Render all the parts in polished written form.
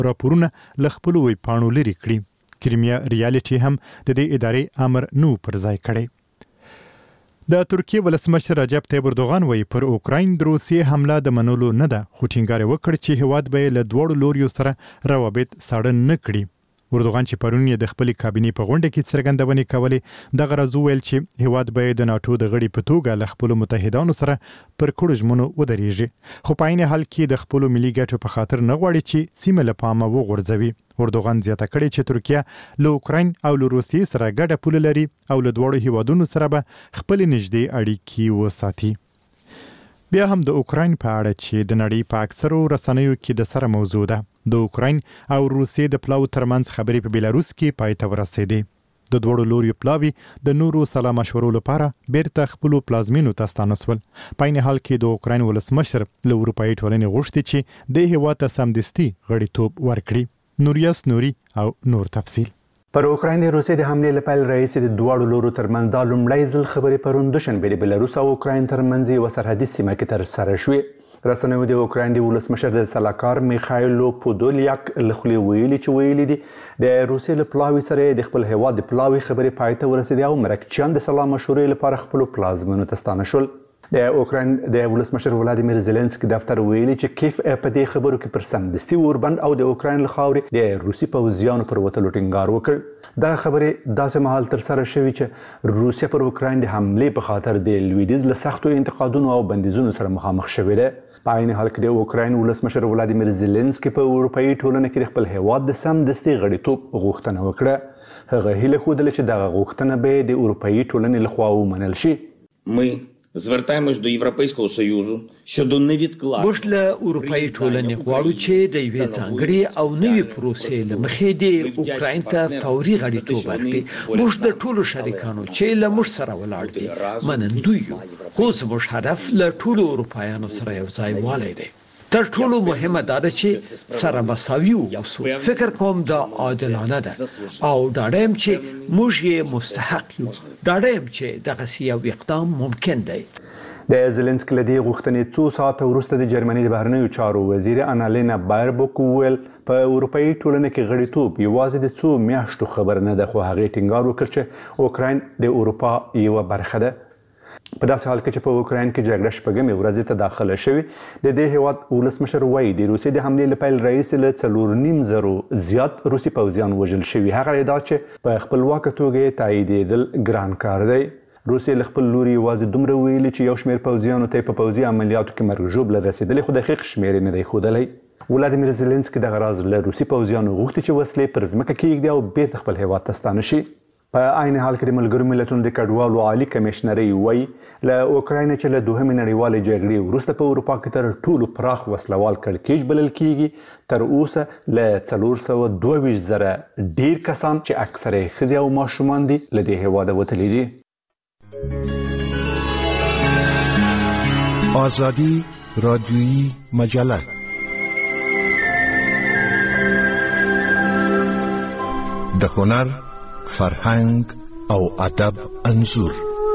راپورونه له خپلو ویبپاڼو لرې کړي. کریمیا ریالټي هم د دې ادارې امر نو پر ځای کړی. د ترکیه ولسمشر رجب طیب اردوغان وایي پر اوکراین د روسیې حمله د منلو نه ده، خو ټینګار وکړ چې هیواد به له دواړو لوریو سره روابط ساړه نه کړي. اردوغان چې پرون یې د خپلې کابینې په غونډه کې څرګندونې کولې، دغه راز وویل چې هیواد به د ناټو د غړي په توګه له خپلو متحدانو سره پر کړو ژمنو ودرېږي، خو په عین حال کې د خپلو ملي ګټو په خاطر نه غواړي چې سیمه له پامه وغورځوي. اردوغان زیاته کړې چې ترکیه له اوکراین او له روسیې سره ګډه پوله لري او له دواړو هیوادونو سره به خپلې نږدې اړیکې وساتي. بیا هم د اوکراین په اړه چې د نړۍ په اکثرو رسنیو کې د سره موضوع ده، د اوکراین او روسیې د پلاو ترمنځ خبرې په بیلاروس کې پای ته ورسېدې. د دواړو لوریو پلاوي د نورو سلا مشورو لپاره بیرته خپلو پلازمینو ته ستانه سول. په عین حال کې د اوکراین ولسمشر له اروپایي ټولنې غوښتي چې د هیواد ته سمدستي غړیتوب ورکړي. نوریاس نوري او نور تفصیل. پر اوکراین د روسیې د حملې لپاره رئیس د دواړو لورو ترمنځ د لومړی ځل خبرې پرون دوشنبه د بلاروس او اوکراین ترمنځ یوه سرحدي سیمه کې ترسره شوې. رسنیو د اوکراین د ولسمشر د سلاکار میخایلو پودولیاک له خولې ویلي دي د روسیې له پلاوي سره د خپل هیواد د پلاوي خبرې پای ته ورسېدې او مرکچیان د سلا مشورې لپاره خپلو پلازمینو ته ستانه شول. د اوکراین د ولسمشر ولادیمیر زيلنسکي دفتر ویلي چې کیف په دې خبرو کې پر سمدستي اوربند او د اوکراین له خاورې د روسي پوځیانو پر وتلو ټینګار وکړ. دا خبرې داسې مهال ترسره شوې چې روسیه پر اوکراین د حملې په خاطر د لویدیز له سختو انتقادونو او بندیزونو سره مخامخ شوې ده. په عین حال کې د اوکراین ولسمشر ولادیمیر زيلنسکي په اروپایي ټولنه کې د خپل هیواد د سمدستي غړیتوب غوښتنه وکړه. هغه هیله ښودله چې دغه غوښتنه به د اروپایي ټولنې لخوا ومنل شي. Звертаємось до Європейського Союзу щодо невідкладного. موږ له اروپایي ټولنې غواړو چې د یوې ځانګړې او نوې پروسې له مخې د اوکراین ته فوري غړیتوب ورکړي. موږ د ټولو شریکانو چې له موږ سره ولاړ دي منندوی یو، خو زموږ هدف له ټولو اروپایانو سره یو ځای والی دی. تر ټولو مهمه دا ده چې سره مساوي واوسو. فکر کوم دا عادلانه ده او ډاډه یم چې موږ یې مستحق یو. ډاډه یم چې دغسې یو اقدام ممکن دی. د زيلنسکي له دې غوښتنې څو ساعته وروسته د جرمني د بهرنیو چارو وزیر انالینا بایربوک وویل په اروپایي ټولنه کې غړیتوب یوازې د څو میاشتو خبر نه ده، خو هغې ټینګار وکړ چې اوکراین د اروپا یوه برخه ده. په داسې حال کې چې په اوکراین کې جګړه شپږمې ورځې ته داخله شوې، د دې هیواد ولسمشر وایي د روسیې د حملې له پیل راهیسې له 4.5 زیات روسي پوځیان وژل شوي. هغه ادعا چې په خپلواکه توګه یې تاییدېدل ګران کار دی. روسیې له خپل لوري یوازې دومره ویلي چې یو شمېر پوځیانو ته په پوځي عملیاتو کې مرګ ژوبله رسېدلې، خو دقیق شمېر یې نه دی ښودلی. ولادیمیر زيلنسکي دغه راز له روسي پوځیانو غوښتي چې وسلې پر ځمکه کېږدي او بیرته خپل هیواد ته ستانه شي. په عین حال کې د ملګرو ملتونو د کډوالو عالی کمیشنرۍ وایي له اوکراین چې له دوهمې نړیوالې جګړې وروسته په اروپا کې تر ټولو پراخ وسلوال کړکېچ بلل کېږي. تر اوسه له 422,000 ډېر کسان چې اکثره یې ښځې او ماشومان دي له دې هېواده وتلي دي. آزادی رادیویی مجله د هنر، فرهنګ او ادب انځور.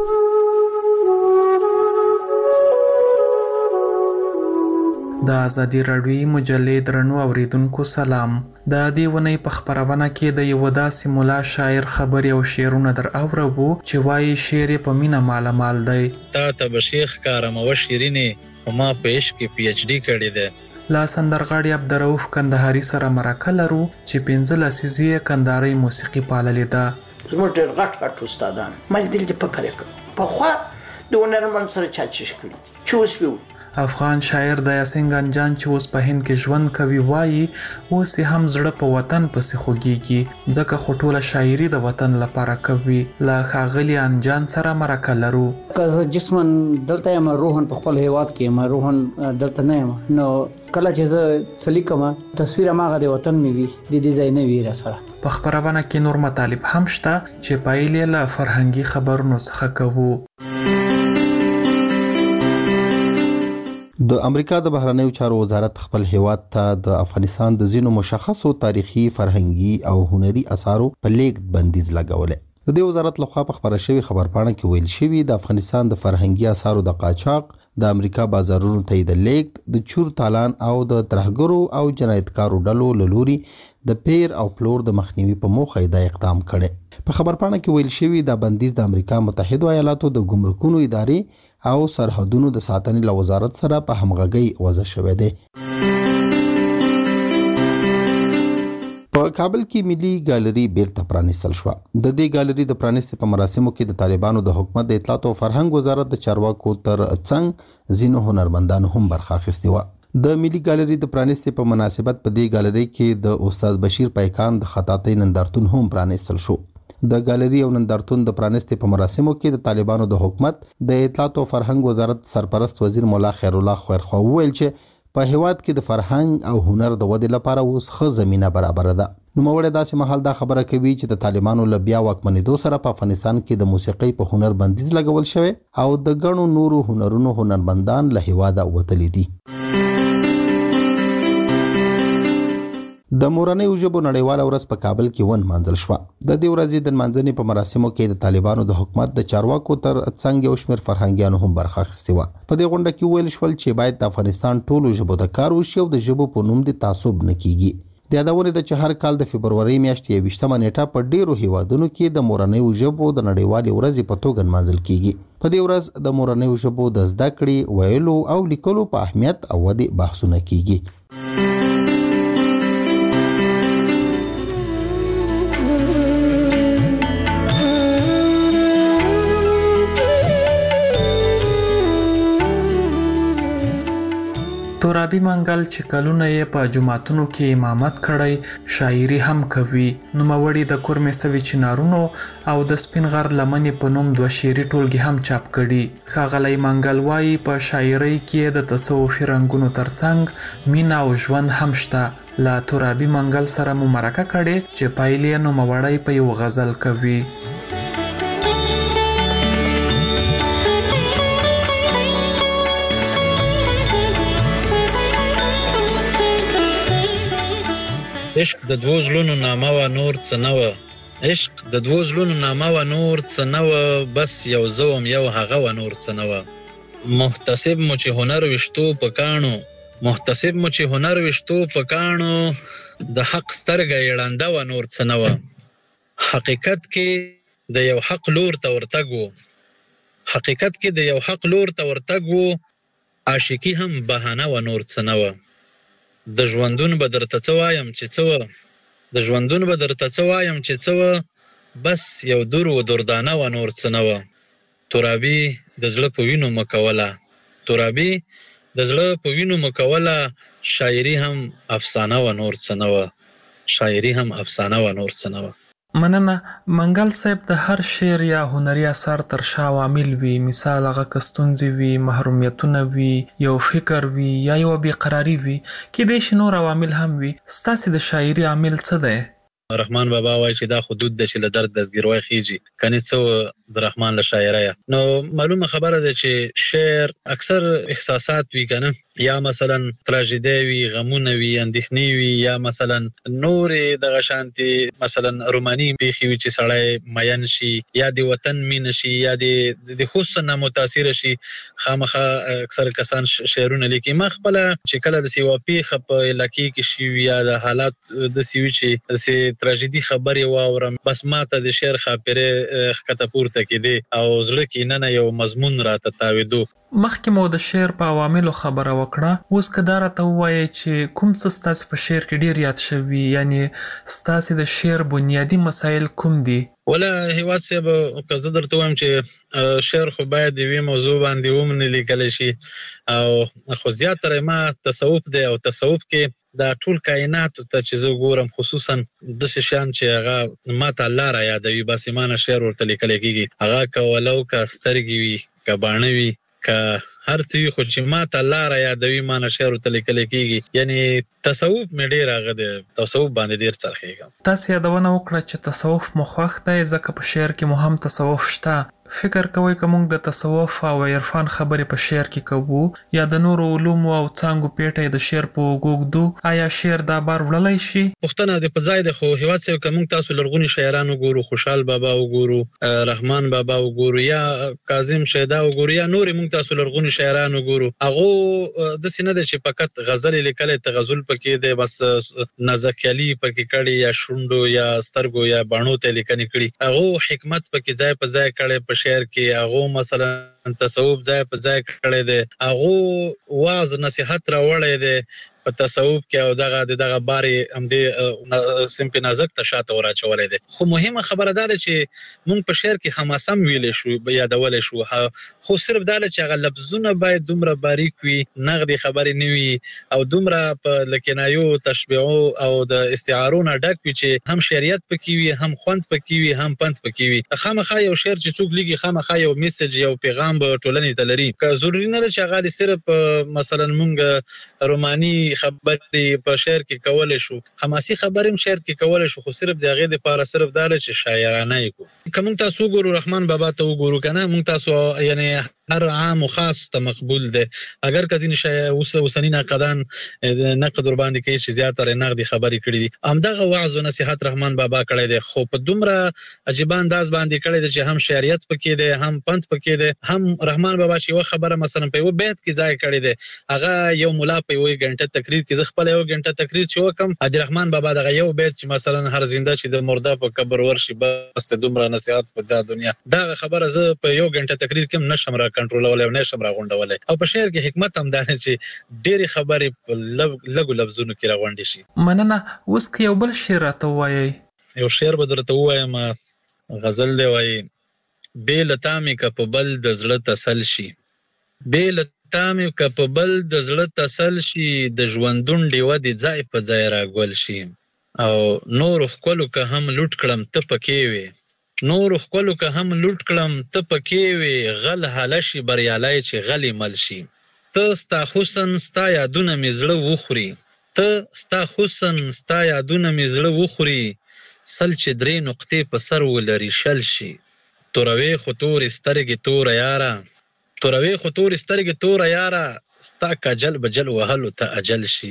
د ازادي راډیویي مجلې درنو اوریدونکو سلام. د دې ونې په خپرونه کې د یو داسې مولا شاعر خبرې او شعرونه در اورو چې وایي شعر په مینه مالامال دی. تا ته به شیخ کارم او شیرینې خو ما په عشق کې پی ایچ ډي کړې ده. لا سندرغاړي عبدالرؤف کندهاري سره مرکه لرو چې 15 لسیزې کندهاري موسیقي پاللې ده. زموږ ډېر غټ استادان ما لیدلي دي. فکر یې کړ پخوا د هنرمند سره چا چیش کړي چې اوس به افغان شاعر د یاسین ګنجان چې اوس په هند کې ژوند کوي وایي اوس هم زړه په وطن پسې خوږیږي ځکه خو ټوله شاعري د وطن لپاره کوي. له ښاغلي انجان سره مرکه لرو. که جسمن دلته یم روحن په خپل هیواد کې یم، روحن دلته نه یم، نو کله چې زه څه لیکم تصویر هماغه د وطن مې وي، د دې ځای نه وي راسره. په خپرونه کې نور مطالب هم شته چې پایلې له فرهنګي خبرونو څخه کوو. د امریکا د بهرنیو چارو وزارت خپل هیواد ته د افغانستان د ځینو مشخصو تاریخي، فرهنګي او هنري اثارو په لیږد بندیز لګولې. د دې وزارت لخوا په خبره شوی خبرپاڼه کې ویل شوی د افغانستان د فرهنګي اثارو د قاچاق د امریکا بازارونو ته د لیک د چور تالان او د ترهګرو او جنایتکارو ډلو له لوري د پیر او پلور د مخنیوي په موخه د اقدام کړي. په خبرپاڼه کې ویل شوی دا بندیز د امریکا متحده ایالاتو د ګمرکونو ادارې او سرحدونو د ساتنې له وزارت سره په همغږۍ وضع شوی دی. په کابل کې ملي ګالري بیرته پرانیستل شو. د دې ګالري د پرانیستې په مراسمو کې د طالبانو د حکومت د اطلاعات او فرهنګ وزارت د چارواکو تر څنګ ځینو هنرمندانو هم برخه اخیستې وه. د ملي ګالري د پرانیستې په مناسبت په دې ګالري کې د استاد بشیر پیکان د خطاطۍ نندارتون هم پرانیستل شو. د ګالري او نندارتون د پرانیستې په مراسمو کې د طالبانو د حکومت د اطلاعات او فرهنګ وزارت سرپرست وزیر مولا خیر الله خیرخوا وویل چې په هیواد کې د فرهنګ او هنر د ودې لپاره اوس ښه زمینه برابره ده. نوموړی داسې مهال دا خبره کوي چې د طالبانو له بیا واکمنېدو سره په افغانستان کې د موسیقۍ په هنر بندیز لګول شوی او د ګڼو نورو هنرونو هنرمندان له هیواده وتلي دي. د مورنۍ ژبو نړیواله ورځ په کابل کې ونمانځل شوه. د دې ورځې د نمانځنې په مراسمو کې د طالبانو د حکومت د چارواکو تر څنګ یو شمېر فرهنګیانو هم برخه اخیستې وه. په دې غونډه کې ویل شول چې باید د افغانستان ټولو ژبو ته کار وشي او د ژبو په نوم د تعصب نه کیږي. د یادونې ده چې هر کال د فبرورۍ میاشتې 28مه نیټه په ډیرو هیوادونو کې د مورنۍ ژبو د نړیوالې ورځې په توګه نمانځل کیږي. په دې ورځ د مورنۍ ژبو د زده کړې، ویلو او لیکلو په اهمیت او ودې بحثونه کیږي. ترابي منګل چې کلونه یې په جماعتونو کې امامت کړی، شاعري هم کوي. نوموړي د کورمې سوي چنارونو او د سپین غر لمنې په نوم 2 شعري ټولګې هم چاپ کړي. ښاغلی منګل وایي په شاعرۍ کې د تصوفي رنګونو ترڅنګ مینه او ژوند هم شته. له ترابي منګل سره مو مرکه کړې چې پایلې نوموړی په یو غزل کوي. عشق د 2 زلونو نامه و نور څه نه و. عشق د 2 زلونو نامه و نور څه نه و. بس یو زوم یو هغه و نور څه نه و. محتسب مو چې هنر وشتو په کاڼو، محتسب مو چې هنر وشتو په کاڼو، د حق سترګه یې ړنده و نور څه نه و. حقیقت کې د یو حق لور ته ورتګ و، حقیقت کې د یو حق لور ته ورتګ و. عاشقي هم بهانه و نور څه نه و. د ژوندون به درته څه وایم چې څه و، د ژوندون به درته څه وایم چې څه و. بس یو دور و دردانه و نور څه نه و. ترابي د زړه په وینو مکوله، ترابي د زړه په وینو مکوله. شاعري هم افسانه و نور څه نه و، شاعري هم افسانه و نور څه نه و. مننه. منګل صاحب د هر شعر یا هنري اثر تر شا عوامل وي. مثال هغه که ستونزې وي، محرومیتونه وي، یو فکر وي یا یو بېقراري وي، کیدای شي نور عوامل هم وي. ستاسې د شاعري عامل څه دی؟ رحمان بابا وایي چې دا حدود ده چې له درد دستګیروی خیږي. کنې څه د رحمان له شاعریه. نو معلومه خبره ده چې شعر اکثر احساسات وي کنه، یا مثلا تراژیدي وي، غمونه وي، اندېښنې وي، یا مثلا نورې دغه شانتي مثلا روماني پیښې وي چې سړی مین شي، یا د وطن مینه شي، یا د حسن نه متاثره شي. خامخا اکثر کسان شعرونه لیکي. ما خپله چې کله داسې یوه پیښه په علاقې کې شي وي یا د حالات داسې وي چې داسې تراژیدي خبرې واورم، بس ما ته د شعر خاطرې ښکته پورته کېدې او زړه کې ننه یو مضمون راته تاوېدو. مخکې مو د شعر په عواملو خبره وکړه، اوس که دا راته ووایئ چې کوم څه ستاسې په شعر کې ډېر یاد شوي، یعنې ستاسې د شعر بنیادي مسایل کوم دي؟ ولا هیواد صاحب که زه درته وایم چې شعر خو باید د یوې موضوع باندې ومنې لیکلی شي، او خو زیاتره ما تصوف دی، او تصوف کې دا ټول کائناتو ته چې زه ګورم، خصوصا داسې شیان چې هغه ما ته الله را یادوي، بس ایمانه شعر ورته لیکلی کېږي. هغه که ولو که سترګې وي، که باڼه وي، که هر څه وي، خو چې ما ته الله را یادوي ما نه شعر ورته لیکلی کېږي. یعنې تصوف مې ډېر هغه دی، تصوف باندې ډېر څرخېږم. تاسې یادونه وکړه چې تصوف مو خوښ دی ځکه په شعر کې مو هم تصوف شته. فکر کوئ که موږ د تصوف او عرفان خبرې په شعر کې کوو یا د نورو علومو او څانګو پیټه د شعر په وګوګدو آیا شعر دا بار وړلای شي؟ پښتنه د په ځای د خو هیواد سره که موږ تاسو لرغوني شاعران وګورو، خوشحال بابا وګورو، رحمان بابا وګورو یا کاظم شیدا وګورو یا نور موږ تاسو لرغوني شاعران وګورو، هغه د سینه د چې فقط غزل لیکل ته غزل پکې د بس نازکلی پکې کړي یا شوندو یا سترګو یا باڼو ته لیکنې کړي، هغه حکمت پکې ځای په ځای کړي په شعر کې، هغه مثلا تصوف ځای په ځای کړی دی، هغه واعظ نصیحت راوړی دی په تصوف کې او دغه بارې همدې سمپې نازک ته شاته وراچولی دی. خو مهمه خبره دا ده چې موږ په شعر کې حماسه ویلی شو، یادولی شو، خو صرف دا ده چې هغه لفظونه باید دومره باریک وي، نغدې خبرې نه وي او دومره په له کنایو، تشبیهو او د استعارو نه ډک وي چې هم شعریت پکې وي، هم خوند پکې وي، هم پند پکې وي. خامخا یو شعر چې څوک لیکي خامخا یو میسج، یو پیغام به ټولنې ته لري. که ضروري نه ده چې هغه صرف مثلا موږ روماني خبرې په شعر کې کولی شو، حماسي خبرې هم شعر کې کولی شو، خو صرف د هغې دپاره صرف دا ده چې شاعرانه یې کړو. که موږ تاسو وګورو رحمان بابا ته وګورو که نه، موږ تاسو یعنې هر عام و خاص ته مقبول دی، اگر که ځینې اوسني ناقدان نقد ورباندې کوي چې زیاتره نقدي خبرې کړي دي، همدغه وعظ و نصیحت رحمان بابا کړی دی، خو په دومره عجیبه انداز باندې کړی دی چې هم شعریت پکې دی، هم پند پکې دی. هم رحمان بابا چې یوه خبره مثلا په یوه بیت کې ځای کړی دی، هغه یو ملا په یوه ګنټه تقریر کې، زه خپله یوه ګنټه تقریر چې وکړم، د رحمان بابا دغه یو بیت چې مثلا هر زنده چې د مرده په قبر ورشي بس ته دومره نصیحت په دا دنیا، دغه خبره زه په یو ګنټه تقریر کې هم نشم را کنټرولولی او نشم را غونډولی. او په شعر کې حکمت هم دا دی چې ډېرې خبرې په لږو لفظونو کې را غونډې شي. مننه. اوس که یو بل شعر راته ووایئ. یو شعر به درته ووایم، غزل دی، وایي بې له تا مې که په بل د زړه تسل شي، بې له تا مې که په بل د زړه تسل شي، د ژوندون ډیوه دې ځای په ځای راګول شي، او نورو ښکلو که هم لوټ کړم ته پکې وې، نورو ښکلو که هم لوټ کړم ته پکې وې، غل هله شي بریالی چې غلې مل شي، ته ستا حسن ستا یادونه مې زړه وخوري، ته ستا حسن ستا یادونه مې زړه وخوري، سل چې درې نقطې په سر ولري شل شي، توروي خو تورې سترګې توره یاره، توروي خو تورې سترګې توره یاره، ستا کاجل به جل وهلو ته اجل شي،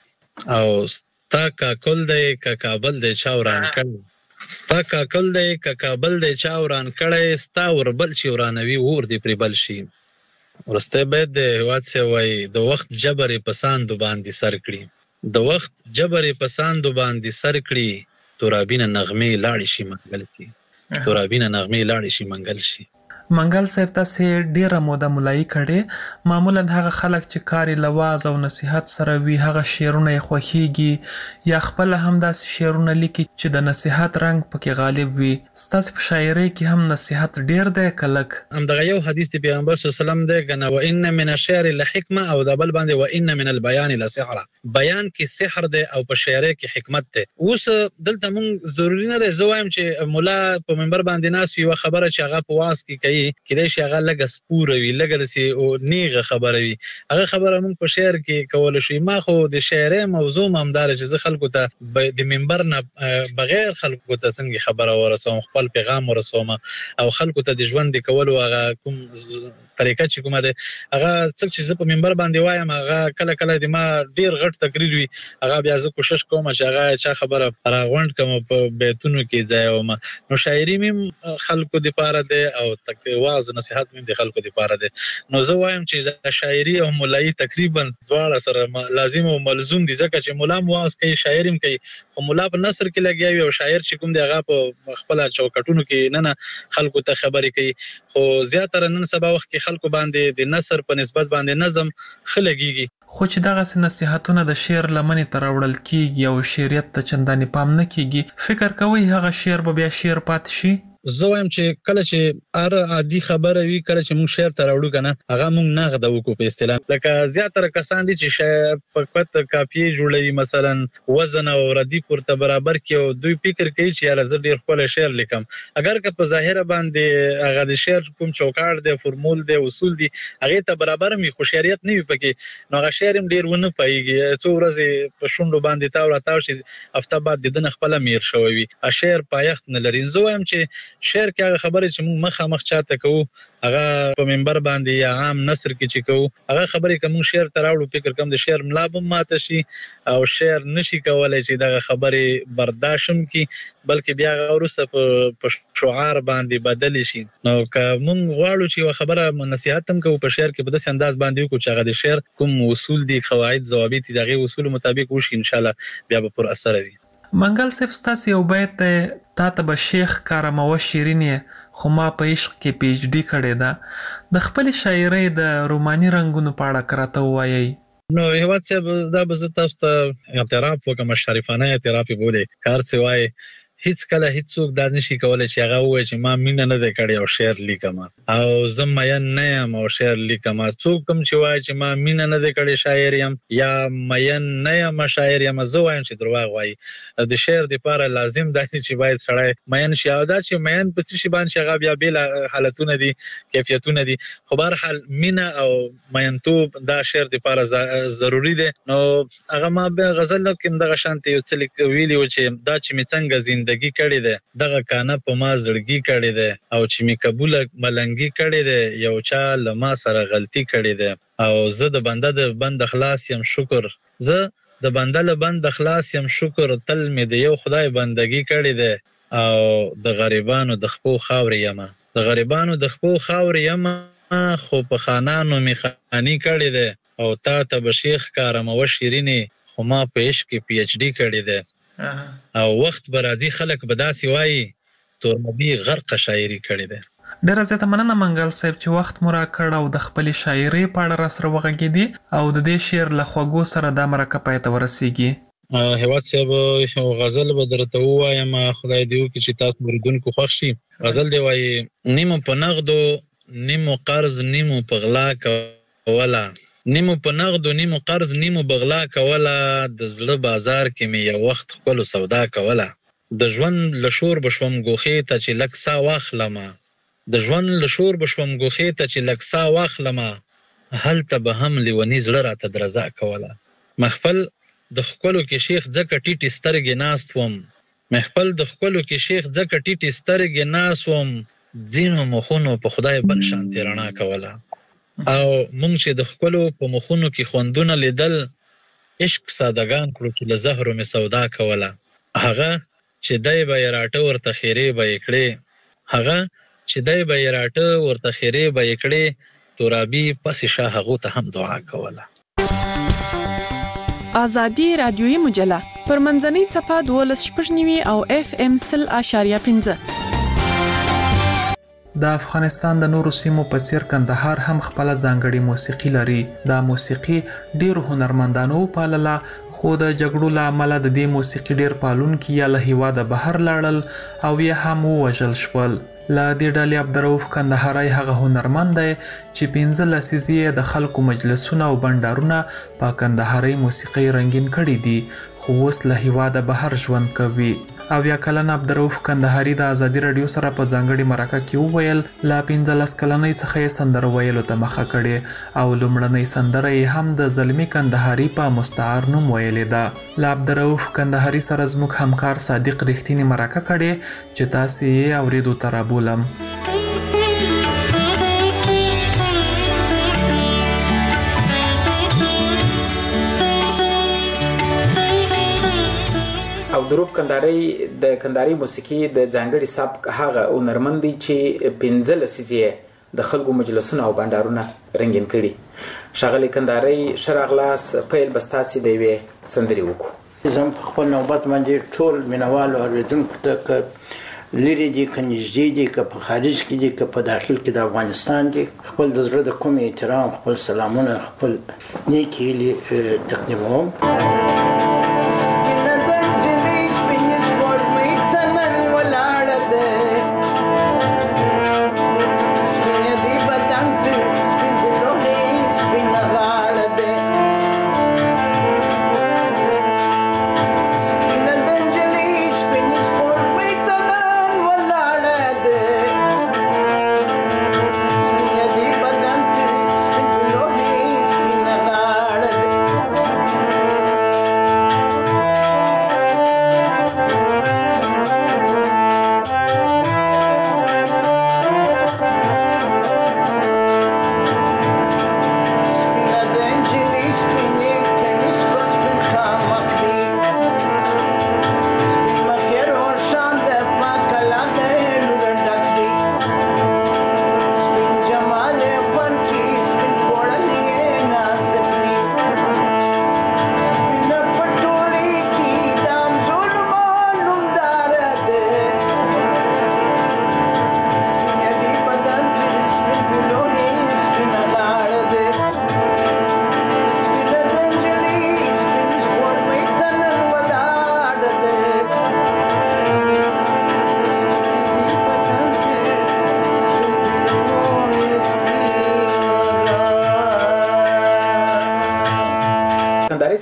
او ستا کاکل دی که کابل دی چا وران کړی، ستا کاکل دی که کابل دی چا وران کړی، ستا وربل چې ورانوي اور دې پرې بل شي. وروستی بیت د هېواد صاحب وایي د وخت جبر یې په ساندو باندې سر کړي، د وخت جبر یې په ساندو باندې سر کړي، تورابینه نغمې لاړې شي منګل کې، تورابینه نغمې لاړې شي منګل شي. منګل صاحب تاسې ډیره موده ملایي کړې، معمولا هغه خلک چې کار یې له واعظ او نصیحت سره وي هغه شعرونه یې خوښیږي یا خپله هم داسې شعرونه لیکي چې د نصیحت رنګ پکې غالب وي. ستاسې په شاعرۍ کې هم نصیحت ډیر دی که لږ؟ همدغه یو حدیث د پیغمبر صلی الله علیه وسلم دی که نه، وان من الشعر لحکمه، او د بل باندې وان من البیان لسحره، بیان کې سحر دی او په شاعرۍ کې حکمت دی. اوس دلته مونږ ضروري نه دی زه وایم چې مولا په منبر باندې ناست وي، یوه خبره چې هغه په واعظ کې کوي کېدای شي هغه لږه سپوره وي، لږه داسې نیغه خبره وي، هغه خبره موږ په شعر کې کولی شو. ما خو د شاعرۍ موضوع هم همدا ده چې زه خلکو ته د منبر نه بغیر خلکو ته څنګه خبره ورسوم، خپل پیغام ورسوم، او خلکو ته د ژوند د کولو هغه کوم طریقه چې کومه ده، هغه څه چې زه په منبر باندې وایم هغه کله کله د ما ډېر غټ تقریر وي، هغه بیا زه کوشش کوم چې هغه چا خبره راغونډ کړم په بیتونو کې ځایوم. نو شاعري مې خلکو دپاره دی او واعظ نصیحت مې د خلکو دپاره دی. نو زه وایم چې شاعري او ملایي تقریبا دواړه سره لازم او ملزوم دي، ځکه چې ملا هم واعظ کوي، شاعر هم کوي، خو ملا په نثر کې لګیا وي او شاعر چې کوم دی هغه په خپله چوکټونو کې نه خلکو ته خبرې کوي. خو زیاتره نن سبا وخت کې خلکو باندې د نثر په نسبت باندې نظم ښه لګېږي. خو چې دغسې نصیحتونه د شعر لمنې ته راوړل کېږي او شعریت ته چندانې پام نه کېږي، فکر کوئ هغه شعر به بیا شعر پاتې شي؟ زه وایم چې کله چې هر عادي خبره وي، کله چې موږ شعر ته راوړو که نه، هغه موږ نغده وکړو په اصطلاح. لکه زیاتره کسان دي چې فقط کاپیې جوړوي، مثلا وزن او ردیف ورته برابر کړي او دوی فکر کوي چې یاره زه ډېر ښکلی شعر لیکم. اگر که په ظاهره باندې هغه د شعر کوم چوکاټ دی، فرمول دی، اصول دي، هغې ته برابر هم وي، خو شعریت نه وي پکې، نو هغه شعر هم ډېر ونه پوهېږي. څو ورځې په شونډو باندې تاو راتاو شي، هفته بعد د ده نه خپله میر شوی وي، شعر پایښت نه لري. زه وایم چې شعر کې هغه خبرې چې موږ مخامخ چاته کوو هغه په منبر باندې یا عام نثر کې چې کوو هغه خبرې کوم شعر تراوړو فکر کوم د شعر ملا به ماته شي او شعر نشي کولای چې دغه خبرې برداشتم کی بلکې بیا ورسته په شعار باندې بدل شي. نو که موږ غواړو چې خبره نصيحت هم کوو په شعر کې په داسې انداز باندې وکړو چې هغه د شعر کوم اصول دي قواعد ضوابط دغه اصول مطابق وشي ان شاء الله بیا به پر اثر وي. منګل صاحب ستاسو یو بیت تا ته به شیخ کارمو شیرینې خو ما په عشق کې پی ایچ ډی کړې ده د خپل شاعرۍ د روماني رنگونو په اړه کراته وایي. نو هیواد صاحب دا به زه تاسو ته اعتراف وکم شریفانه اعتراف بوله کار څه وایي هیڅ کله هیڅوک دا نشي کولای چې هغه وایي چې ما مینه نه ده کړې او شعر لیکم او زه مین نه یم او شعر لیکم. څوک کوم چې وایي چې ما مینه نه ده کړې شاعر یم یا مین نه یم شاعر یم زه وایم چې دروغ وایي. د شعر لپاره لازم ده چې باید سړی مین شي او دا چې مین په څه شي باندې هغه بیا بیل حالتونه دي کیفیتونه دي خو بهر حال مینه او مینتوب دا شعر لپاره ضروری ده. نو هغه ما به غزل کې دغه شانتي یو څه ویلی و چې دا چې می څنګه زندگی کړی ده دغه کانه په ما زړګي کړی ده او چې می قبول ملنګي کړی ده یو چا لما سره غلطي کړی ده او زه د بنده د بند خلاص یم شکر زه د بنده له بند خلاص یم شکر تل می د یو خدای بندگی کړی ده او د غریبانو د خپو خاور یم د غریبانو د خپو خاور یم خو په خانانو می خانی کړی ده او تا ته بشیخ کارمو شیرینې خو ما په عشق کې پی ایچ ډی کړی ده او وخت به راځي خلک به داسې وایي تورمبي غرق شاعري کړې ده. ډېره زیاته مننه منګل صاحب چې وخت مو راکړ او د خپلې شاعرۍ په اړه راسره وغږېدې او د دې شعر له خوږو سره دا مرکه پای ته ورسیږي. هیواد صاحب یو غزل به درته ووایم خدای دې وکړي چې تاسو مریدونکو خوښ شي. غزل دی وایي نیمو په نغدو نیمو قرض نیمو په غلا کوله نیمو په نغدو نیمو قرض نیمو بغلا کوله د زړه بازار کې مې یو وخت خپلو سودا کوله د ژوند له شور به شوم ګوښې ته چې لږ ساه واخلمه د ژوند له شور به شوم ګوښې ته چې لږ ساه واخلمه هلته به هم لیوني زړه راته درزا کوله محفل د ښکلو کې شیخ ځکه ټیټې سترګې ناست وم محفل د ښکلو کې شیخ ځکه ټیټې سترګې ناست وم ځینو مخونو په خدای بل شانتې رڼا کوله او مونږ چې د خپلو په مخونو کې خوندونه لیدل عشق سادهګان کړو چې له زهرو مې سودا کوله هغه چې دی به یې راټه ورته خیرې به یې کړې هغه چې دی به یې راټه ورته خیرې به یې کړې ترابي پسې شاه هغو ته هم دعا کوله. آزادي رادیویي مجله پر منځنۍ څپه 12.9 او FM 100.5 د افغانستان د نورو سیمو په څیر کندهار هم خپل ځانګړي موسیقي لري. دا موسیقي ډیر هنرمندانو پالله خو د جګړو له امله د دې موسیقي ډیر پالونکي یا له هیواده بهر لاړل او یا هم ووژل شول. لا دې ډلې عبدالرؤف کندهاری هغه هنرمند دی چې 15 لسیزې د خلکو مجلسونه او بندرونه په کندهاری موسیقي رنگین کړي دي خو اوس له هیواده بهر ژوند کوي. او یا کلن عبدالرؤف کندهاری د آزادي رادیو سره په ځانګړي مرکه کې وویل لا 15 کلنۍ څخه یې سندره ویلو ته مخه کړې او لومړنۍ سندره یې هم د زلمی کندهاری په مستعار نوم ویلې ده. لا عبدالرؤف کندهاری سره زموږ همکار صادق رښتینی مرکه کړې چې تاسو یې اوریدو ته رابولم. عبدالرؤف کندهاری د کندهاری موسیقي د ځانګړي سبک هغه هنرمند دی چې 15 لسیزې د خلکو مجلسونه او بندرونه رنگین کړي. ښاغلی کندهاری شراغلاس پیل بستاسي دی وی سندري وکړو. زم په خپل نوبت باندې ټول مینوالو اوریدونکو ته لری دي که نږدې دي که په خارج کې دي که په داخل کې د افغانستان دي خپل د زړه د کوم احترام خپل سلامونه خپل نیکی هیلې تقدیموم.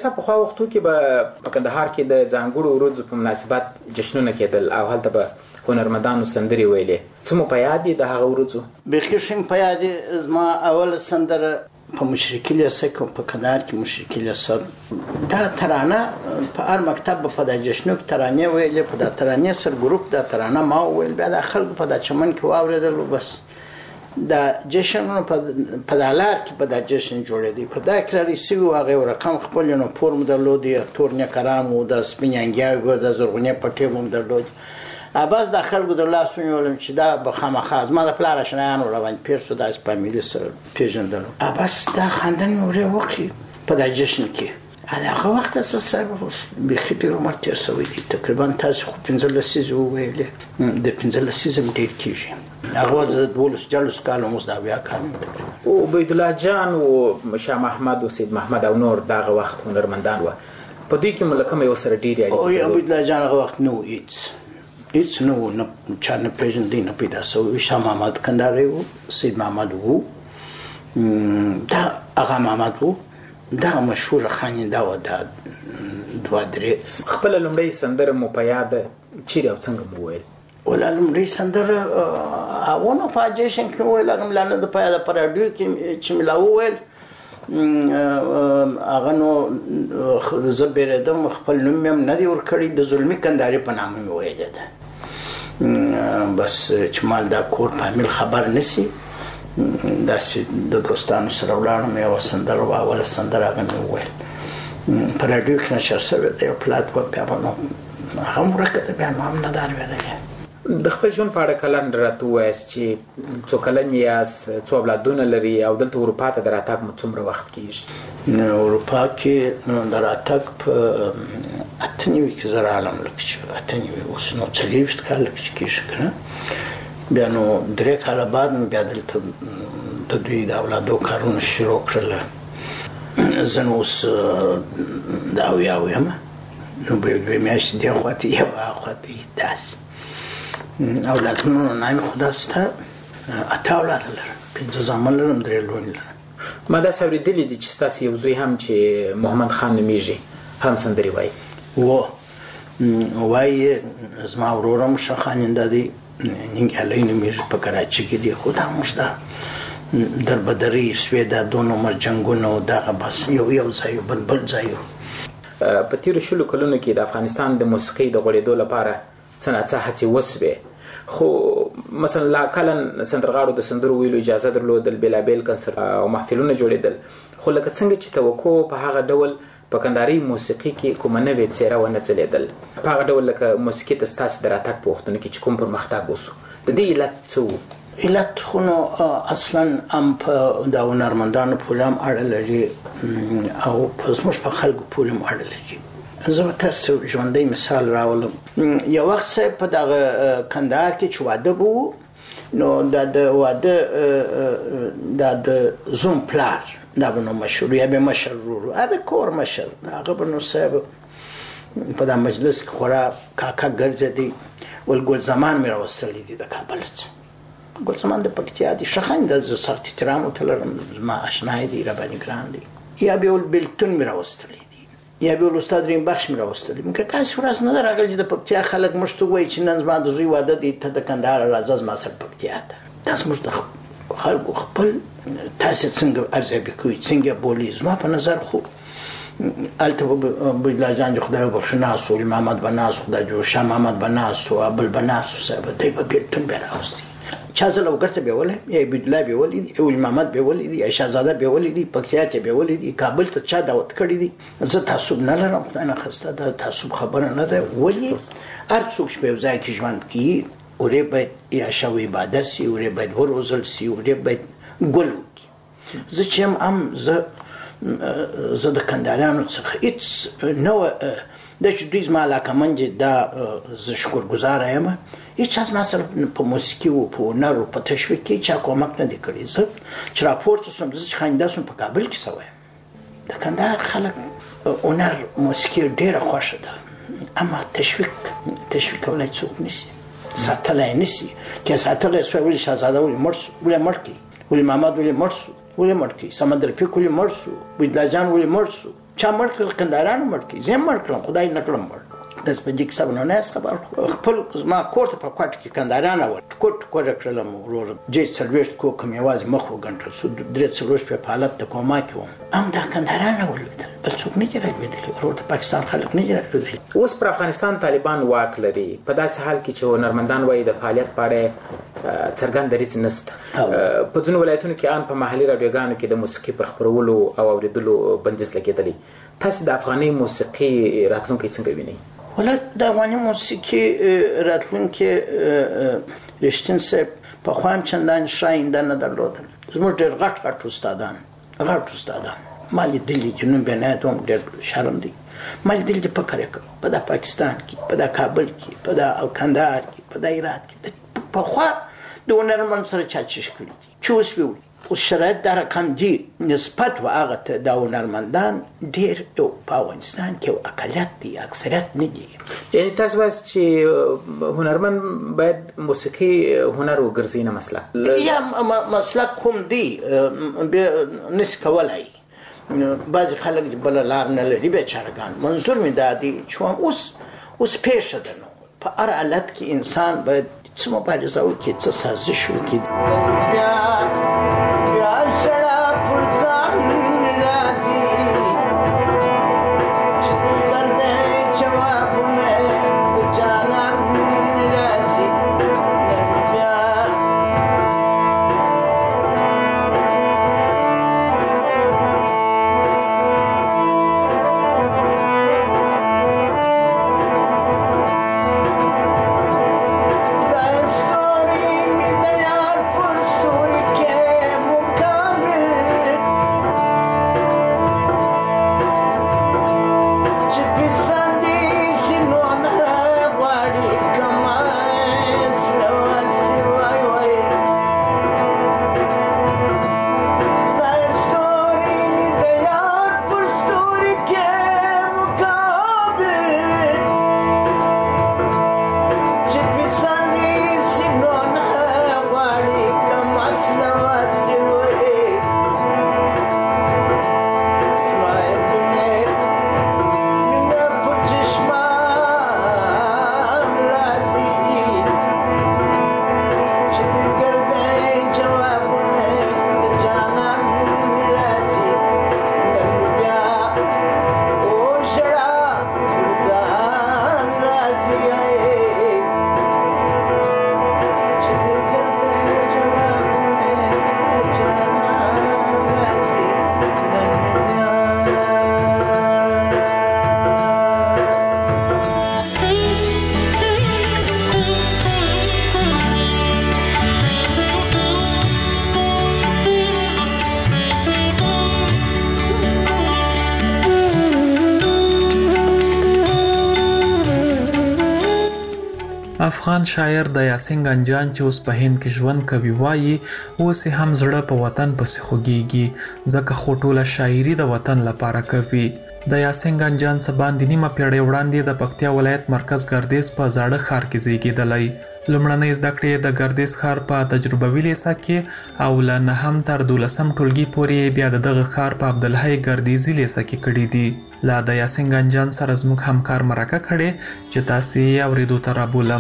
صاحب په خوا وختو کې به په کندهار کې د ځانګړو ورځو په مناسبت جشنونه کېدل او هلته به هنرمندانو سندرې ویلې. څه مو په یاد دي د هغه ورځو؟ بیخي ښه په یاد دي. زما اوله سندره په مشرقي لیسه کې په کندهار کې مشرقي لیسه دا ترانه په هر مکتب په د جشنو کې ترانې ویلې، په د ترانې سر ګروپ د ترانه ما ویل، بیا د خلکو په د چمن کې واورېدل. بس د جشنونو په د لار کې په د جشن جوړېدی، په دا کراري سوي هغه رقم خپل نو پور مدلودي، تور نه کرام او د سپینانګیا د زرغونې پټې مو درلود. بس د خلکو د لاس ونیولم چې دا به خامخا زما د پلار اشنایانو روان پېښ شو، داسې فامیلي سره پېژندلم. بس دا خندن مې ورې وکړي په دا جشن کې. هغه وخت څه صاحب بیخي ډېر عمر تېر شوی دی، تقریبا تاسو خو 15 لسیزې وویلې، د 15 لسیزې هم ډېر کېږي. هغه زه 12 کالو اوس دا بیا کار او عبیدالله جان او شاه محمد او سید محمد او نور دغه وخت هنرمندان وو. په دوی کې مو له کومه یو سره ډېرې اړیکې؟ عبیدالله جان هغه وخت نو هیڅ نه چا نه پېژندی نه پیدا شوی. شاه محمد کندهاري وو، سید محمد وو، دا هغه محمد وو، دا مشهور خاننده و. دا دوه درې خپل لومړی سندره مو په یاد چیرې او څنګه مو ویل؟ ولا لومړی سندره هغه په جشن کې ویل، هغه ملانه د پایا د پراډیو کې چې ملا ویل. هغه نو زه بیرېدم، خپل نوم مې هم نه دی ورکړی، د زلمي کندهاري په نامه مې ویلې ده. بس چې مال دا کور فامیل خبر نسی، داسې د دوستانو سره ولاړم، یوه سندره وه، اوله سندره هغه مې وویل. په راډیو کې نشر شوې ده، یو پلات وه، بیا به نو هغه هم ورکه ده، بیا نو هم نه دا لوېدلې. د خپل ژوند په اړه کلن راته ووایاست چې څو کلن یاست، څو اولادونه لري او دلته اروپا ته د راتګ مو څومره وخت کېږي؟ اروپا کې د راتګ په 98 کې زه راغلم، لکه چې 98 اوس نو 40 کاله چې کېږي که نه. بیا نو 3 کاله بعد مې بیا دلته د دوی د اولادو کارونه شروع کړل. زه نو اوس د 70 یم، نو به 2 میاشتې دې خواته یو هغه خواته داسې اولادونه نامې خدا سته. 8 اولاد لرم، 5 زامن لرم، 3 لوڼې لرم. ما داسې اورېدلي دي چې ستاسې یو زوی هم چې محمد خان نومیږي هم سندرې وایي. وایي زما ورور هم ښه خاننده دی، ننګیالی نومیږي، په کراچي کې دی. خو دا موږ دا دربدرۍ سوې، دا 2 نمبر جنګونه او دغه بس یو ځای یو بل ځای. په تېرو 20 کلونو کې د افغانستان د موسیقۍ د غوړېدو لپاره څه ناڅه هڅې وسوې، خو مثلا لا کلن سندرغاړو د سندرو ویلو اجازه درلودل، بېلابېل کنسرت او محفلونه جوړېدل، خو لکه څنګه چې توقع په هغه ډول په کندهاري موسیقي کې کومه نوې څېره ونه ځلېدل، په هغه ډول لکه موسیقي ته ستاسې د راتګ په وختونو کې چې کوم پرمختګ وسو، د دې علت څه و؟ علت خو نو اصلا هم په د هنرمندانو پورې هم اړه لري او زموږ په خلکو پورې هم اړه لري. زه به تاسو ژوندی مثال راولم. یو وخت صاحب په دغه کندهار کې چې واده به و، نو دا د واده دا د زوم پلار دا به نو مشهور یا به مشر ورور د کور مشر، هغه به نو صاحب په دا مجلس کې خورا کاکا ګرځېدی. ول ګل زمان مې راوستلی دي د کابل څخه. ګل زمان د پکتیا دی، ښه خنده، زه سخت احترام ورته لرم، زما اشنای دی، راباندې ګران دی. یا به ول بېلتون مې راوستلی، یا به ول استاد ریم بخش مې راوستلی. مونږ تاسو ورځ نه ده راغلي چې د پکتیا خلک موږ ته وایي چې نن زما د زوی واده دی، ته د کندهار راځه زما سره پکتیا ته. دا زموږ د خلکو خپل تاسو څنګه ارزیابي کوئ، څنګه بولي. زما په نظر خو هلته عبیدالله جان چې خدای وبخښي ناست و، محمد به ناست و، خدای جوړ شاه محمد به ناست و، بل به ناست و، صاحب دی به بېلتون بیا راوستی. چا زه لوګر ته بیولې، یا عبیدالله بیولې دي، یا محمد بیولې دي، یا شهزاده بیولې دي، پکتیا ته بیولې دي، کابل ته چا دعوت کړی دي. زه تعصب نه لرم، خدای نخواسته دا تعصب خبره نه ده. ولې هر څوک چې په یو ځای کې ژوند کوي، ورې باید یا شو عبادت سي، ورې باید وروزل سي، ورې باید ګل وکړي. زه چې هم زه د کندهاریانو څخه هېڅ نه وه دا چې دوی زما علاقمند دي، دا زه شکرګزاره یم. هېچ چا زما سره په موسیقي و په هنر و په تشویق کې چا کومک نه دی کړی. زه چې راپورته سوم، زه چې خاننده سوم په کابل کې سوی یم. د کندهار خلک هنر موسیقي ډېره خوښه ده، اما تشویق کولی څوک نشي، ساتلی نشي. که ساتلی سوی ولې شهزاده ولې مړ سو، ولې مړ کړي، ولې محمد ولې مړ سو، ولې مړ کړي، سمندر پیک ولې مړ سو، عبیدالله جان ولې مړ سو، چا مړ کړل کندهاريان مړ کړي زه مړ کړم خدای نه کړم مړ د سپنجیک صاحب نو نه خبر خپل ما کوټ په کوټ کې کندهاريان و کوټ کړل مو ورور جې سرویس کو کوم یواز مخ وګنټل سو درې څلور په حالت د کوما کې و ام دا کندهاريان ولید بل څوک نه جوړېدل ورور د پاکستان خلک نه جوړېدل اوس پر افغانستان طالبان واک لري په داسې حال کې چې هنرمندان وایي د فعالیت په اړه څرګند دریځ نشته په ځینو ولایتونو کې ان په محلي رادیوګانو کې د موسیقي پر خپرولو او اوریدلو بندیز لګېدلی تاسو د افغاني موسیقي راتلونکي څنګه وینئ ولات د افغاني موسیقي راتلونکي رښتین صاحب په خوام چندان شاینده نه درلودل زموږ ډېر غټ استادان مالي دلی جنوب بنادم ډېر شرم دي مالي دلی په کار کوي په د پاکستان کې په د کابل کې په د کندهار کې په د هرات کې په خوا د هنرمند سره چاچش کړی چې اوس ویل او شرایط د رقم دي نسبت و هغه ته د هنرمندان ډېر په افغانستان کې اقلیت دي اکثریت نه دي یعنی تاسو وایئ چې هنرمند باید موسیقي هنر وګرځي نه مسلک یا مسلک هم دي نس کولای بعض خلک بل لار نه لري بیچارهګان منظور می دادي چې اوس پیښه ده نو په هر حالت کې انسان باید څه مبارزه وکړي څه سازش وکړي بیا شړا پر ځان راځي چې درد جوابونه د جانان راځي بیا افغان شاعر د یاسین ګنجان چې اوس په هند کې ژوند کوي وایي اوس هم زړه په وطن پسې خوږیږي ځکه خو ټوله شاعري د وطن لپاره کوي د یاسین ګنجان څخه باندې نیمه پیړۍ وړاندې د پکتیا ولایت مرکز ګردیز په زاړه ښار کې زیږیدلی لومړنۍ زده کړې د ګردیز ښار په تجربوي لیسه کې او له 9 تر 12 ټولګي پورې بیا دغه ښار په عبدالحی ګردیزي لیسه کې کړې دي لا د یاسین ګنجان سره زموږ همکار مرکه کړې چې تاسو یې اوریدو ته رابولم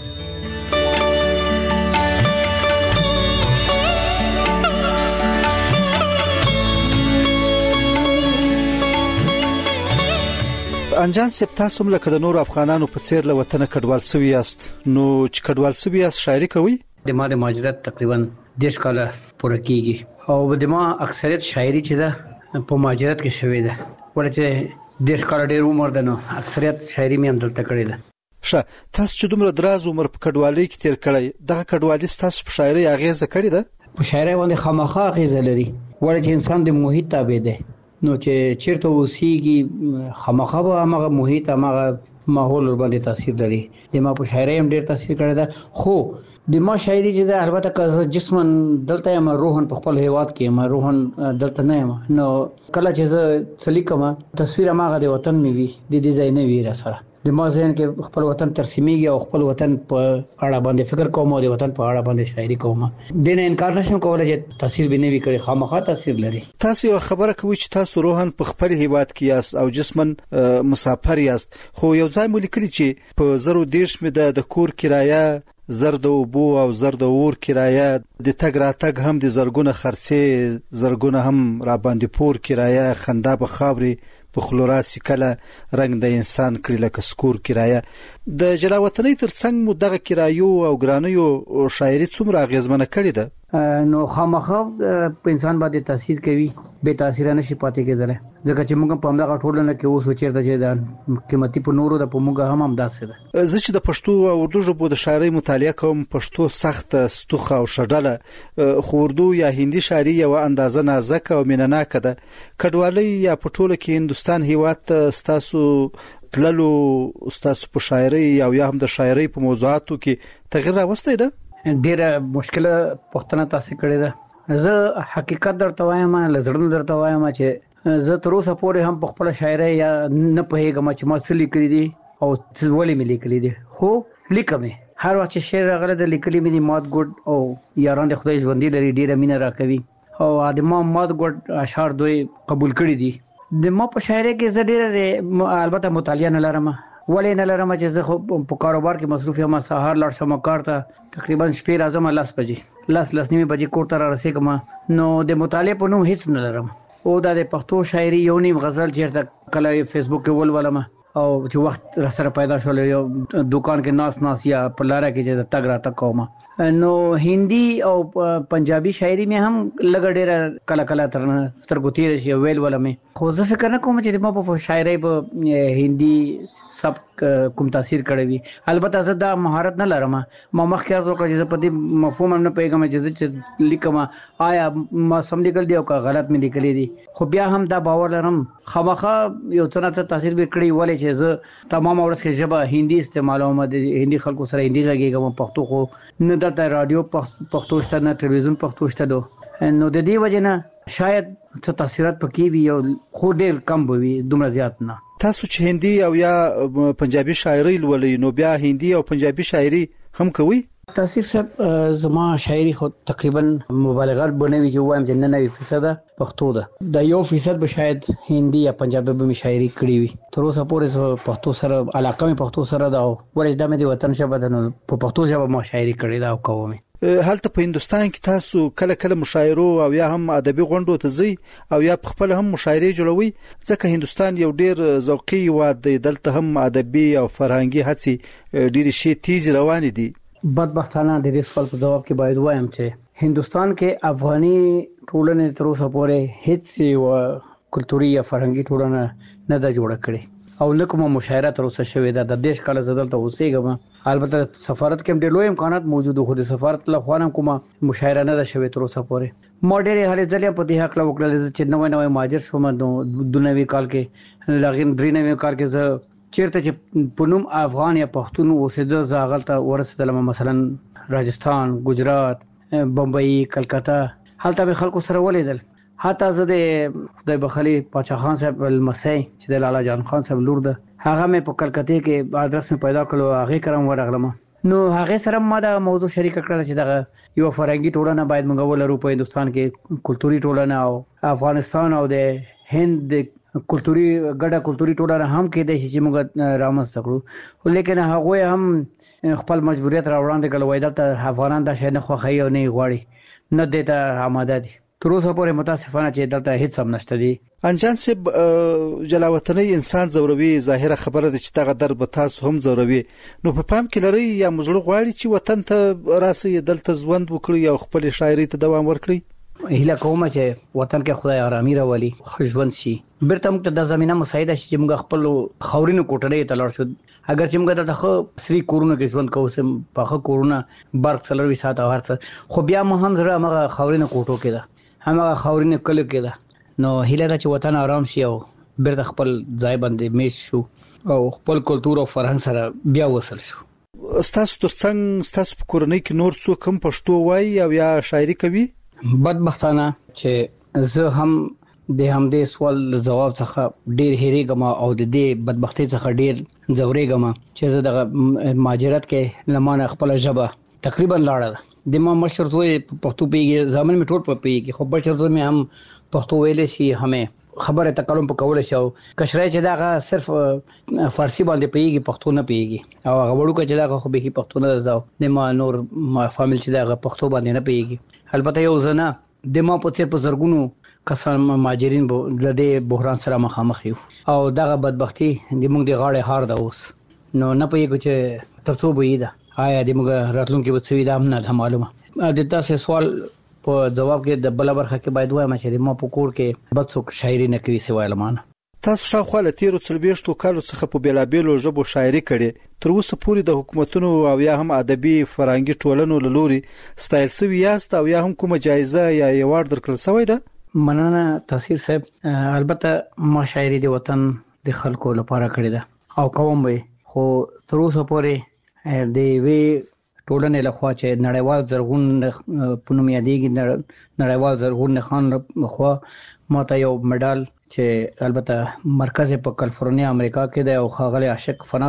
انجان سپ تاسو ملک د نور افغانانو په څیر له وطن کډوال سوي یاست نو چې کډوال سوي یاست شاعري کوي د ما د مهاجرت تقریبا 10 کاله پوره کیږي او د ما اکثریت شاعري چې ده په مهاجرت کې شوې ده ورته 10 کاله ډېر عمر ده نو اکثریت شاعري مې هم دلته کړې ده ښه تاسو چې دومره دراز عمر په کډوالۍ کې تیر کړی دغه کډوالي تاسو په شاعري اغیزه کړې ده په شاعري باندې خامخا اغیزه لري ورته انسان د محیط تابع ده نو چې چیرته اوسېږي خامخا به هغه محیط هغه ماحول باندې تاثیر لري د ما په شاعري هم ډېر تاثیر کړی ده خو د ما شاعري چې ده البته که جسمن دلته یم روحن په خپل هیواد کې یم روحن دلته نه یم نو کله چې زه څه لیکم تصویر هغه د وطن مې وي د دې ځای نه وي را سره د ما ذهن کې خپل وطن ترسیمېږي او خپل وطن په اړه باندې فکر کوم او د وطن په اړه باندې شاعري کوم. د نه انکار نشم کولای چې تاثیر به نه وي کړی، خامخا تاثیر لري. تاسو یو خبره کوي چې تاسو روحن په خپل هیواد کې یاست او جسمن مسافر یاست، خو یو ځای مو لیکلي چې په 0.10 مې د کور کرایه، زرد او بو او زرد اور کرایه، د تګ راتګ هم د زرګونه خرڅې، زرګونه هم را باندې پور کرایه، خندا به خاوري په خلوراسي کله رنگ د انسان کړي لکه سکور کرایه. د جلاوطنۍ ترڅنګ مو دغه کرایو او ګرانیو شاعري څومره اغیزمنه کړې ده؟ نو خامخا په انسان باندې تاثیر کوي، به تاثیر نشي پاتې کېدل، ځکه چې موږ په همدغه ټولنه کې اوس چیرته چې د قیمتي په نورو د په موږ هم همداسې ده. زه چې د پښتو او اردو ژبو د شاعرۍ مطالعه کوم، پښتو سخت ستوخه او شډله، خو اردو یا هندي شاعري یو اندازه نازک او مینناک ده. کډوالۍ یا په ټوله کې هندستان هیواد ستاسو تللو ستاسو په شاعرۍ او یا هم د شاعرۍ په موضوعاتو کې تغیر راوستی ده؟ ډیره مشکله پښتنه تاسو کړی ده. زه حقیقت درته وایم، لزړن درته وایم چې زه تر اوسه پورې هم په خپل شاعرۍ یا نه پوهیږم چې ما څه لیکلي دي او ولې مې لیکلي دي، خو لیکم هر وخت چې شعر راغلی د لیکلي مې دي. مات ګډ او یاران د خدای ژوندۍ لري، ډیره مینه راکوي او د ما مات ګډ اشعار دوی قبول کړي دي. د ما په شاعرۍ کې زه ډیره البته مطالعه نه لرم، ولې نه لرم چې زه خو په کاروبار کې مصروف یم. سهار لاړ شم کار ته، تقریبا شپې راځم 10 بجې، 10:30 بجې کور ته رسېږم. نو د مطالعه په نوم هیڅ نه لرم. او دا د پښتو شاعري یو نیم غزل چیرته کله فیسبوک کې ولولم او چې وخت را سره پیدا شول یو دکان کې ناس یا په لاره کې چې تګ را تک کوم. نو هندي او پنجابي شاعري مې هم لګ ډېر کله کله تر سترګو تیر شي ویل ولمه، خو زه فکر نه کوم چې ما په شاعري په هندي سب کوم تاثیر کړی وي. البته زه دا مهارت نه لرم. ما مخکې ارزو کړی چې په دې مفهوم هم نه پیګم چې لیکم آیا ما سم لیکل دي او که غلط مې لیکلي دي، خو بیا هم دا باور لرم خامخا یو څه نه تاثیر به کړی، ولې چې زه تمام ورځ کې ژبه هندي استعمالوم، د هندي خلکو سره هندي غږیږم، پښتو خو نه د رادیو پښتو شته، نه ټلویزیون پښتو شته. نو د دې وجه نه شاید څه تاثیرات پکې وي او خو ډېر کم به وي، دومره زیات نه. تاسو چې هندي او یا پنجابي شاعري لولئ، نو بیا هندي او پنجابي شاعري هم کوي؟ تاثیر صاحب زما شاعري خو تقریبا مبالغه بنوي چې وایم چې 99% پښتو ده، د 1% به شاید هندي یا پنجابي به شاعري کړی وي. تر اوسه پورې پښتو سره علاقه مې پښتو سره ده او ولې د مې وطن ژبه ده، نو په پښتو ژبه ما شاعري کړې ده او کوم. هلته په هندستان کې تاسو کله کله مشاعرو او یا هم ادبي غونډو ته ځئ او یا خپل هم مشاعري جوړوي، ځکه هندستان یو ډیر ذوقي هیواد دی، دلته هم ادبي او فرهنګي هڅې ډیر شي تیز روان دي. بدبختانه د دې سوال په جواب کې باید وایم چې هندستان کې افغاني ټولنې تر اوسه پورې هیڅ یو کلتوري یا فرهنګي ټولنه نه ده جوړه کړې او نه کومه مشاعره تر اوسه شوې ده. د دیش کله زدل ته اوسېږم، البته سفارت کې هم ډېر لوی امکانات موجود خو د سفارت له خوا هم کومه مشاعره نه ده شوې تر اوسه پورې. ما ډېرې هلې ځلې په دې هکله وکړل چې نوی مهاجر شوم 92 کال کې، لغین 93 کال کې زه چیرته چې په نوم افغان یا پښتون اوسېده زه هغلته ورسېدلم، مثلا راجستان، ګجرات، بمبئی، کلکته، هلته به خلکو سره ولیدل. حتی زه د خدای بخلي پاچا خان صاحب المسی چې د لالا جان خان صاحب لور ده، هغه مې په کلکته کې ادرس مې پیدا کړو، هغه کرم ورغلم. نو هغه سره ما دا موضوع شریک کړل چې دا یو فرهنګي ټولنه باید موږ ولرو په هندستان کې، کلتوري ټولنه او افغانستان او د هند کلتوري ګډه کلتوري ټولنه هم کې د چې موږ رامنځته کړو. لیکن هغه هم خپل مجبوریت راوړاندې کړل، وای دلته افغانان دا شی نه خوښوي او نه غواړي، نه دیته آماده دي. تر اوسه پورې متاسفانه چې دلته هیڅ هم نشته دي. انجان صاحب جلاوطنۍ انسان زوروي، ظاهره خبره ده چې دغه درب تاسو هم زوروي، نو په پام کې لري یا مزړه غواړي چې وطن ته راسي دلته ژوند وکړي او خپل شاعري ته دوام ورکړي؟ هیله کوم چې وطن کې خدای آرامي راولي، ژوند شي، بیرته موږ د زمينه مساعده شي چې موږ خپل خورینو کوټړې ته لاړ شو. اگر چې موږ دغه سری کورونه کې ژوند کوو، سم په کورونه برق سلوي ساعت او هرڅ، خو بیا مو هم زړه موږ خورینو کوټو کې ده، همغه خورینو کلو کې ده. نو هیله ده چې وطن آرام شي او بیرته خپل ځای باندې میش شو او خپل کلتور او فرهنګ سره بیا وصل شو. ستاسو ترڅنګ ستاسو په کورنۍ کې نور څوک هم پښتو وایي او یا شاعري کوي؟ بدبختانه چې زه هم د همدې سوال جواب څخه ډیر هېریږم او د دې بدبختی څخه ډیر ځورېږم چې زه د مهاجرت کې لمانه خپل ژبه تقریبا لاړه د ما مشر زوی پښتو پیږي ځامن می ټول پیږي خو بشر زوی می هم پښتو ویلې شي همې خبره تکلم په کول شو کشرای چې دا صرف فارسی باندې پیږي پښتو نه پیږي او هغه وړو چې دا خو به پښتو نه زاو د ما نور ما فامیل چې دا پښتو باندې نه پیږي البته یو زنه د ما په څیر په زرګونو کسان مهاجرین د دې بحران سره مخامخ یو او دغه بدبختی د موږ د غاړې هار ده اوس نو نه پېږو چې ترڅو به دا آیا د موږ راتلونکي به څه وي دا نه معلومه د تاسو سوال په جواب کې د بل برخه کې باید وایم چې ما په کور کې بد څوک شاعري نه کوي سوای لمانه تاسو شاوخوا له 13 کالو څخه په بیلابېلو ژبو شاعري کړې تر اوسه پورې د حکومتونو او یا هم ادبي فرهنګي ټولنو له لوري ستایل سوي یاست او یا هم کومه جایزه یا ایوارډ درکړل شوی ده مننه تاثیر صاحب البته ما شاعري د وطن د خلکو لپاره کړې ده او کوم به خو تر اوسه پورې د وی ټولنې له خوا چې نړیوال زرغون پونم یادېږي نړیوال زرغون خان خو ماته یو میډال چې البته مرکز په کالیفورنیا امریکا کې دی او خاغلی عاشق فنا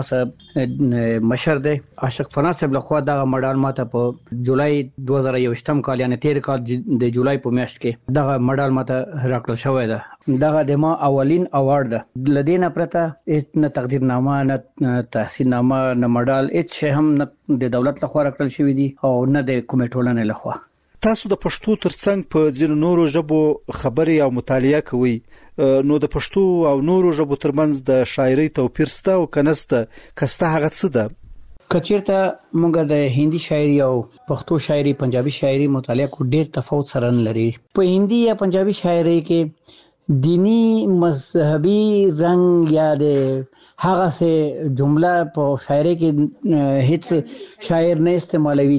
صاحب مشر دی عاشق فنا صاحب له خوا دغه میډال ماته په جولای 2021 کال یعنی 13 کال د جولای په میاشت کې دغه میډال ماته راکړل شوی دی دغه د ما اولین اوارد ده لدینا پرته هیڅ نه تقدیرنامه نه تحصیلنامه نه میډال هیڅ شی هم نه د دولت لخوا راکړل شوی دی او نه د کومې ټولنې لخوا تاسو د پښتو ترڅنګ په ځینو نورو ژبو خبري او مطالعه کوئ نو د پښتو او نورو ژبو ترمنځ د شاعري توپیر سته او کنسته کسته هغه څه ده کچیرته موږ د هندي شاعري او پښتو شاعري پنجابي شاعري مطالعه کو ډیر تفاوت سره لري په هندي یا پنجابي شاعري کې دینی مذهبي رنگ یا د هغه سه جمله په شاعري کې هیڅ شاعر نه استعمالوي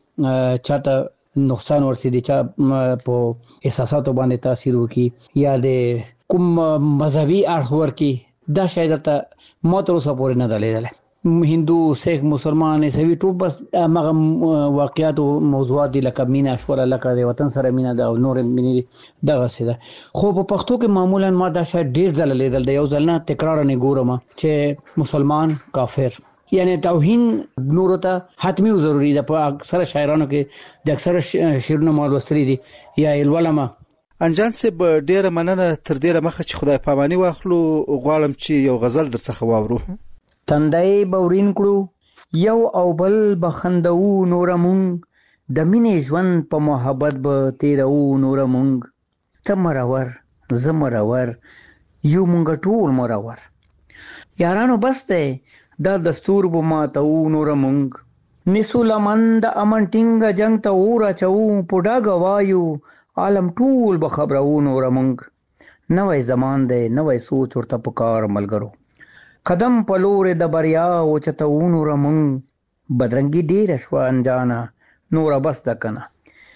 چې چاته نقصان ورسېږي چې په احساساتو باندې تاثیر وکړي یا د کوم مذهبي اړخ ورکړي دا شاید ته ماترو سپورې نه دلیدل هندو سیخ مسلمان عیسوي ټول بس هغه واقعیات او موضوعات دي لکه مینا شوره لکه د وطن سره مینا د نور مینې دغه څه ده خو په پښتو کې معمولا ما دا شاید ډیر ځله لیدل د یو ځل نه تکرار نه ګورم چې مسلمان کافر یعنی توهین نور ته حتمی او ضروری ده په اکثر شاعرانو کې د اکثر شعرونو مال وستري دي یا الولما انجان سب ډیره مننه تر ډیره مخه چې خدای پاماني واخلو غواړم چې یو غزل درڅخه واورو تندای بورین کړو یو او بل بخندو نور مونږ د مینې ژوند په محبت به تیرو نور مونږ ته مرور زمرور یو مونږ ټول مرور یارانو بس ته دا دستور بو ما ته نور مونږ نسو لمند امن ټینګ جنگ ته اورا چو پډا غوایو عالم ټول به خبرو نور مونږ نوې زمان دی نوې سوچ ورته پکار ملګرو قدم پلور د بریا او چته نور مونږ بدرنګي ډیر شو انجانا نور بس دکنه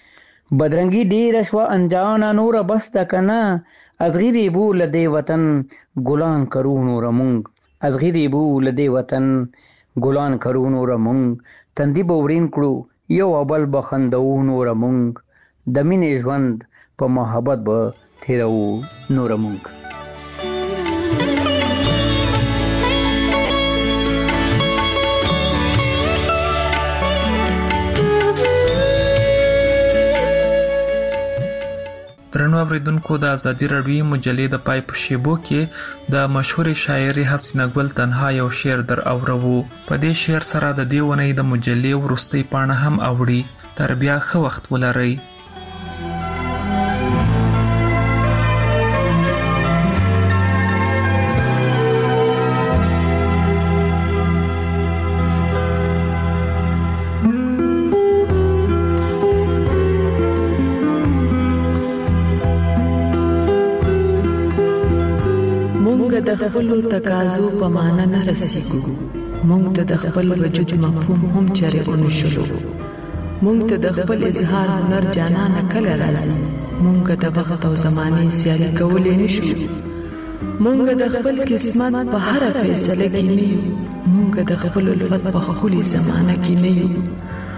بدرنګي ډیر شو انجانا نور بس دکنه ازغری بو لدی وطن ګلان کرو نور مونږ ازغری بو لدی وطن ګلان کرو نور مونږ تندی بورین کړو یو ابل بخندو نور مونږ د مینې ژوند په محبت به تیرو نور مونږ درنو اوریدونکو د ازادي راډیو مجلې د پای په شیبو کې د مشهور شاعري حسینه ګل تنها یو شعر در اورو په دې شعر سره د دې ونې د مجلې ورستۍ پاڼه هم اوړي تر بیا ښه وخت ولرئ د خپل تقاضو په معنا نه رسیږو مونږ ته د خپل وجود مفهوم هم چره ونشو مونږ ته د خپل اظهار هنر جانان کله راځي مونږ د وخت او زمانه سیالي کولې نشو مونږ د خپل قسمت په هر فیصله کې نه یو مونږ د خپل الفت په خولي زمانه کې نه یو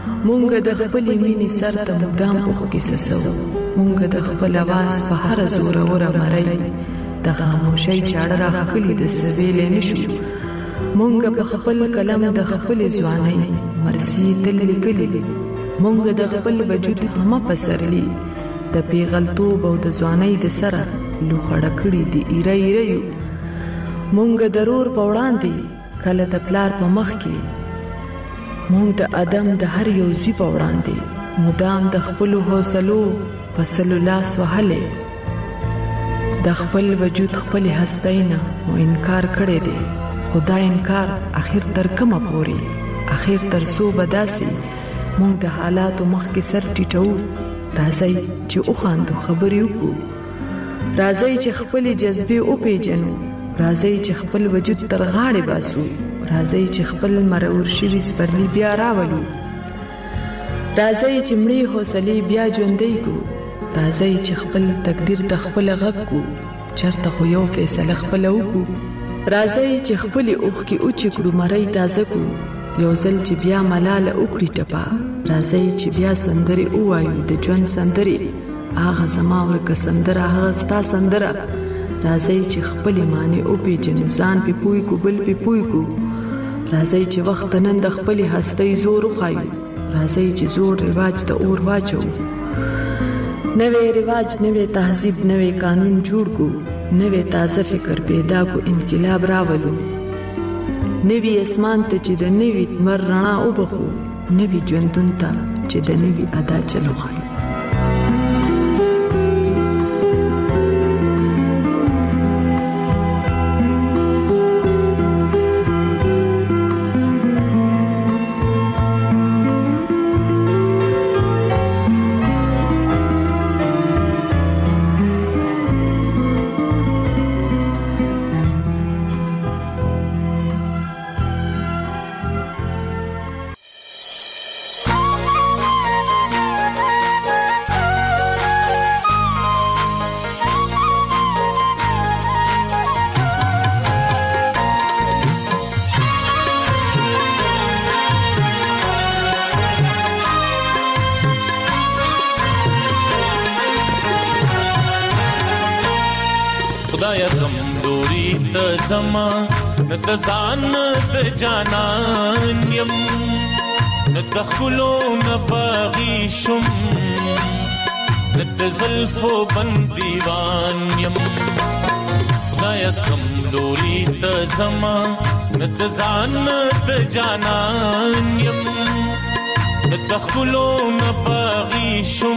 مونږ د خپل مینې سر ته مدام پوخ کیسه سو مونږ د خپل आवाज په هر زور اور مړی د خاموشۍ چاړه راخلي د سویلې نشو مونږ په خپل کلم د خپل ځوانۍ مرسي تل لیکلي مونږ د خپل وجود هم پسرلی د پیغلتوب او د ځوانۍ د سره لوخړه کړي دی ایره مونږ ضرور په وړاندې کله د پلار په مخ کې مونږ د ادم د هر یو زی په وړاندې مدام د خپل حوصلو پسلو لاس وهلې د خپل وجود خپل هستینا مو انکار کړي دي خدا انکار اخر تر کومه پوري اخر تر سو بداسي مونږ د حالاتو مخ کې سر ټیټو راځي چې او خاندو خبرې وکړو راځي چې خپل جذبه او پیجنو راځي چې خپل وجود تر غاړې باسو راځي چې خپل مرور شوي سپرلی بیا راولو راځي چې مړی حوصله بیا ژوندۍ کو راځي چې خپل تقدیر د خپل غږ کو چرته خو یو فیصله خپل وکړو راځي چې خپل اوخ کې اوچ کړو مړی تازه کو یو ځل چې بیا ملاله وکړي ټپا راځي چې بیا سندري وایو د ژوند سندري هغه زما ورکه سندره هغه ستا سندره راځي چې خپل معنی او پیجنو ځان په پوي کو بل په پوي کو راځي چې وخت نن د خپل هستۍ زور خایو راځي چې زور رواج ته اور واچو نوې رواج نوې تهذیب نوې قانون جوړ کو نوې تازه فکر پیدا کو انقلاب راولو نوې اسمان ته چې د نوې مر رڼا وبخو نوې ژوندون ته چې د نوې ادا چلو خایو زما ند ځان د جانان یم ند خلو نباغي شم ند زلفو بنديوان یم خدایا کمزوري ته زما ند ځان د جانان یم ند خلو نباغي شم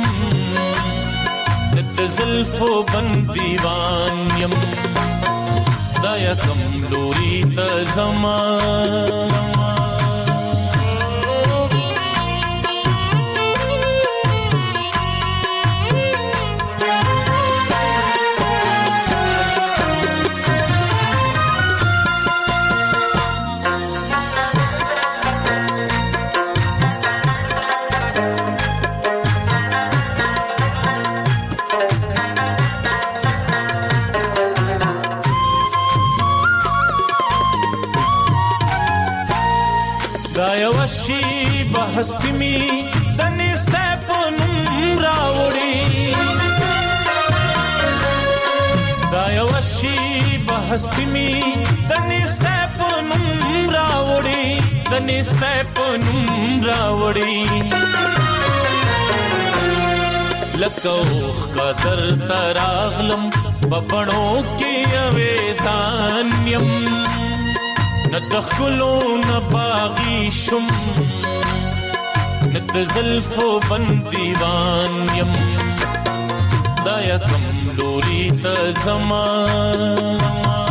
ند زلفو بنديوان یم دایا کمزوری ته زما دایوشی بهستی می دنیسته پنم راوڑی دایوشی بهستی می دنیسته پنم راوڑی دنیسته پنم راوڑی لکوخ کا در تراغلم ببنو کی اویزان یم ندخلو نباغی شم ند زلفو بندیوان یم دایا کمزوری ته زما